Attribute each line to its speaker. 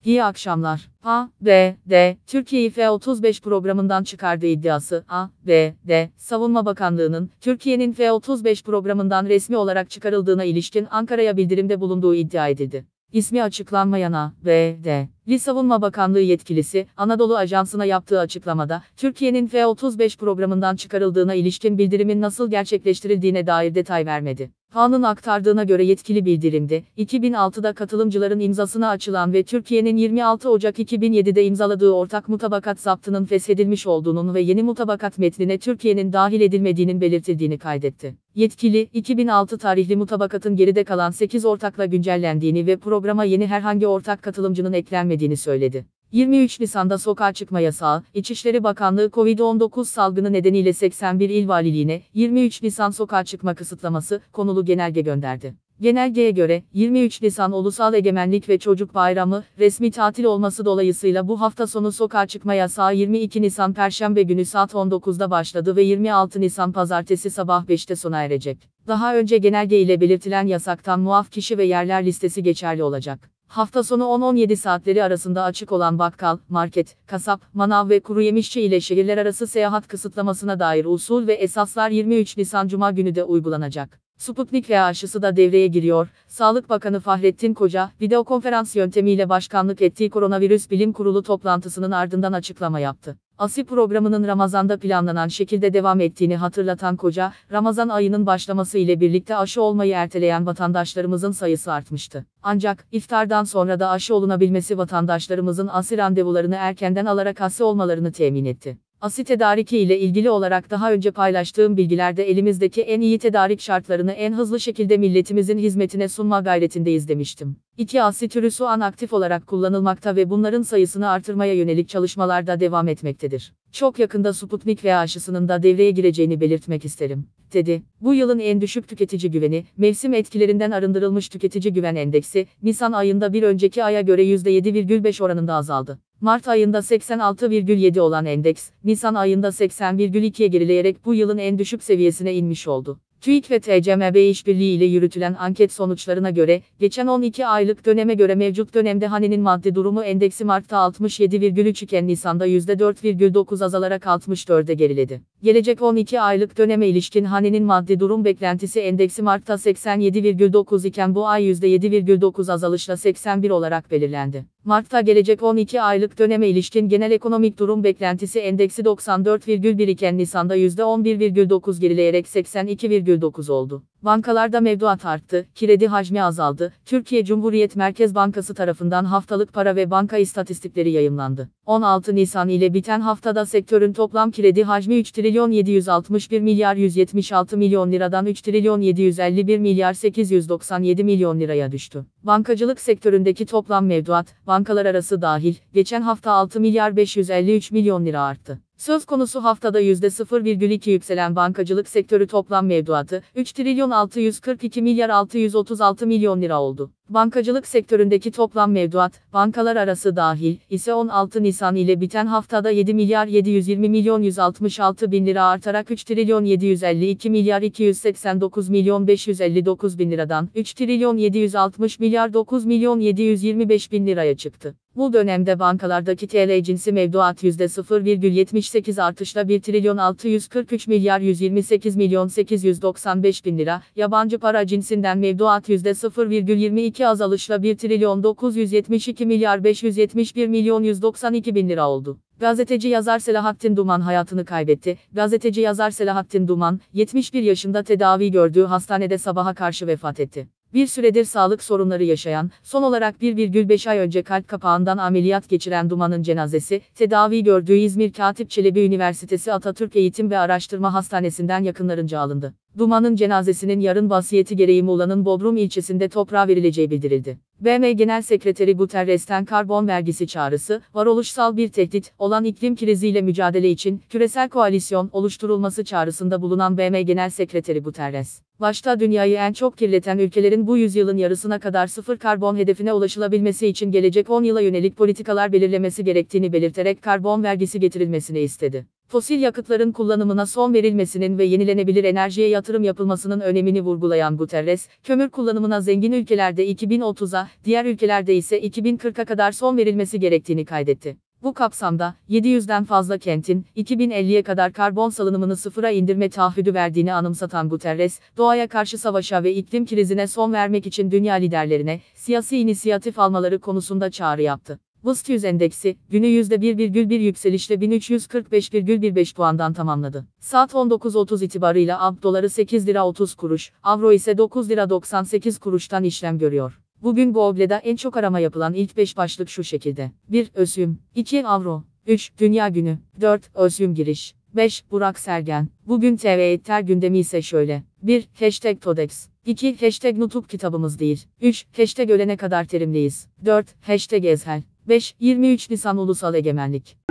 Speaker 1: İyi akşamlar. ABD, Türkiye'yi F-35 programından çıkardığı iddiası, ABD, Savunma Bakanlığı'nın, Türkiye'nin F-35 programından resmi olarak çıkarıldığına ilişkin Ankara'ya bildirimde bulunduğu iddia edildi. İsmi açıklanmayan ABD Savunma Bakanlığı yetkilisi, Anadolu Ajansı'na yaptığı açıklamada, Türkiye'nin F-35 programından çıkarıldığına ilişkin bildirimin nasıl gerçekleştirildiğine dair detay vermedi. Kaan'ın aktardığına göre yetkili bildirimde, 2006'da katılımcıların imzasına açılan ve Türkiye'nin 26 Ocak 2007'de imzaladığı ortak mutabakat zaptının feshedilmiş olduğunun ve yeni mutabakat metnine Türkiye'nin dahil edilmediğinin belirtildiğini kaydetti. Yetkili, 2006 tarihli mutabakatın geride kalan 8 ortakla güncellendiğini ve programa yeni herhangi ortak katılımcının eklenmediğini söyledi. 23 Nisan'da sokağa çıkma yasağı, İçişleri Bakanlığı Covid-19 salgını nedeniyle 81 il valiliğine 23 Nisan sokağa çıkma kısıtlaması konulu genelge gönderdi. Genelgeye göre 23 Nisan Ulusal Egemenlik ve Çocuk Bayramı resmi tatil olması dolayısıyla bu hafta sonu sokağa çıkma yasağı 22 Nisan Perşembe günü saat 19'da başladı ve 26 Nisan Pazartesi sabah 5'te sona erecek. Daha önce genelge ile belirtilen yasaktan muaf kişi ve yerler listesi geçerli olacak. Hafta sonu 10-17 saatleri arasında açık olan bakkal, market, kasap, manav ve kuru yemişçi ile şehirler arası seyahat kısıtlamasına dair usul ve esaslar 23 Nisan Cuma günü de uygulanacak. Sputnik V aşısı da devreye giriyor. Sağlık Bakanı Fahrettin Koca, videokonferans yöntemiyle başkanlık ettiği Koronavirüs Bilim Kurulu toplantısının ardından açıklama yaptı. Aşı programının Ramazan'da planlanan şekilde devam ettiğini hatırlatan Koca, Ramazan ayının başlaması ile birlikte aşı olmayı erteleyen vatandaşlarımızın sayısı artmıştı. Ancak, iftardan sonra da aşı olunabilmesi vatandaşlarımızın aşı randevularını erkenden alarak aşı olmalarını temin etti. Aşı tedariki ile ilgili olarak daha önce paylaştığım bilgilerde elimizdeki en iyi tedarik şartlarını en hızlı şekilde milletimizin hizmetine sunma gayretindeyiz demiştim. 2 aşı türü şu an aktif olarak kullanılmakta ve bunların sayısını artırmaya yönelik çalışmalar da devam etmektedir. Çok yakında Sputnik V aşısının da devreye gireceğini belirtmek isterim, dedi. Bu yılın en düşük tüketici güveni, mevsim etkilerinden arındırılmış tüketici güven endeksi, Nisan ayında bir önceki aya göre %7,5 oranında azaldı. Mart ayında 86,7 olan endeks, Nisan ayında 80,2'ye gerileyerek bu yılın en düşük seviyesine inmiş oldu. TÜİK ve TCMB işbirliği ile yürütülen anket sonuçlarına göre, geçen 12 aylık döneme göre mevcut dönemde hanenin maddi durumu endeksi Mart'ta 67,3 iken Nisan'da %4,9 azalarak 64'e geriledi. Gelecek 12 aylık döneme ilişkin hanenin maddi durum beklentisi endeksi Mart'ta 87,9 iken bu ay %7,9 azalışla 81 olarak belirlendi. Mart'ta gelecek 12 aylık döneme ilişkin genel ekonomik durum beklentisi endeksi 94,1 iken Nisan'da %11,9 gerileyerek 82,9 oldu. Bankalarda mevduat arttı, kredi hacmi azaldı. Türkiye Cumhuriyet Merkez Bankası tarafından haftalık para ve banka istatistikleri yayımlandı. 16 Nisan ile biten haftada sektörün toplam kredi hacmi 3 trilyon 761 milyar 176 milyon liradan 3 trilyon 751 milyar 897 milyon liraya düştü. Bankacılık sektöründeki toplam mevduat, bankalar arası dahil, geçen hafta 6 milyar 553 milyon lira arttı. Söz konusu haftada %0,2 yükselen bankacılık sektörü toplam mevduatı, 3 trilyon 642 milyar 636 milyon lira oldu. Bankacılık sektöründeki toplam mevduat, bankalar arası dahil, ise 16 Nisan ile biten haftada 7 milyar 720 milyon 166 bin lira artarak 3 trilyon 752 milyar 289 milyon 559 bin liradan, 3 trilyon 760 milyar 9 milyon 725 bin liraya çıktı. Bu dönemde bankalardaki TL cinsi mevduat %0,78 artışla 1 trilyon 643 milyar 128 milyon 895 bin lira, yabancı para cinsinden mevduat %0,22 azalışla 1 trilyon 972 milyar 571 milyon 192 bin lira oldu. Gazeteci yazar Selahattin Duman hayatını kaybetti. Gazeteci yazar Selahattin Duman, 71 yaşında tedavi gördüğü hastanede sabaha karşı vefat etti. Bir süredir sağlık sorunları yaşayan, son olarak 1,5 ay önce kalp kapağından ameliyat geçiren Duman'ın cenazesi, tedavi gördüğü İzmir Katip Çelebi Üniversitesi Atatürk Eğitim ve Araştırma Hastanesi'nden yakınlarınca alındı. Duman'ın cenazesinin yarın vasiyeti gereği Muğla'nın Bodrum ilçesinde toprağa verileceği bildirildi. BM Genel Sekreteri Guterres'ten karbon vergisi çağrısı, varoluşsal bir tehdit olan iklim kriziyle mücadele için küresel koalisyon oluşturulması çağrısında bulunan BM Genel Sekreteri Guterres, başta dünyayı en çok kirleten ülkelerin bu yüzyılın yarısına kadar sıfır karbon hedefine ulaşılabilmesi için gelecek 10 yıla yönelik politikalar belirlemesi gerektiğini belirterek karbon vergisi getirilmesini istedi. Fosil yakıtların kullanımına son verilmesinin ve yenilenebilir enerjiye yatırım yapılmasının önemini vurgulayan Guterres, kömür kullanımına zengin ülkelerde 2030'a, diğer ülkelerde ise 2040'a kadar son verilmesi gerektiğini kaydetti. Bu kapsamda, 700'den fazla kentin, 2050'ye kadar karbon salınımını sıfıra indirme taahhüdü verdiğini anımsatan Guterres, doğaya karşı savaşa ve iklim krizine son vermek için dünya liderlerine, siyasi inisiyatif almaları konusunda çağrı yaptı. BIST 100 endeksi, günü %1,1 yükselişle 1345,15 puandan tamamladı. Saat 19.30 itibarıyla AB doları 8 lira 30 kuruş, avro ise 9 lira 98 kuruştan işlem görüyor. Bugün Google'da en çok arama yapılan ilk 5 başlık şu şekilde. 1. Ösüm. 2. Avro. 3. Dünya Günü. 4. Ösüm giriş. 5. Burak Sergen. Bugün TV gündemi ise şöyle. 1. Hashtag Todex. 2. Hashtag Nutuk kitabımız değil. 3. Hashtag ölene kadar terimliyiz. 4. Hashtag Ezhel. 5. 23 Nisan Ulusal Egemenlik.